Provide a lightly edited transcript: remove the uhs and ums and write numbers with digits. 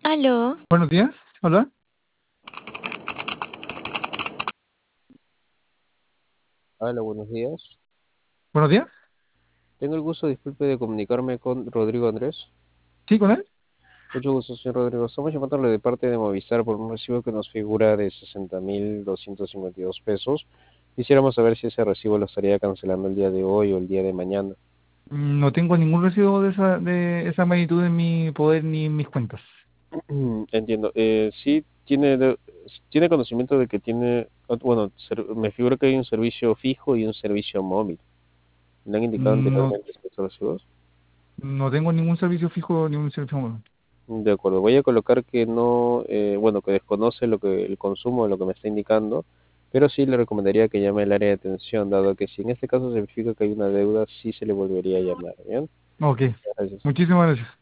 Aló, Buenos días, hola, Hola, buenos días. buenos días, Tengo el gusto, disculpe, de comunicarme con Rodrigo Andrés. sí, con él. Mucho gusto, señor Rodrigo. Estamos llamándole de parte de Movistar por un recibo que nos figura de 60.252 pesos. Quisiéramos saber si ese recibo lo estaría cancelando el día de hoy o el día de mañana. No tengo ningún recibo de esa magnitud en mi poder ni en mis cuentas. Entiendo. Sí, tiene conocimiento de que tiene, bueno, me figura que hay un servicio fijo y un servicio móvil. ¿Le han indicado No, anteriormente estos recibos? no tengo ningún servicio fijo ni un servicio móvil. De acuerdo, voy a colocar que no, bueno, que desconoce el consumo de lo que me está indicando, pero sí le recomendaría que llame al área de atención, dado que si en este caso se verifica que hay una deuda, sí se le volvería a llamar, ¿bien? Ok, Gracias. muchísimas gracias.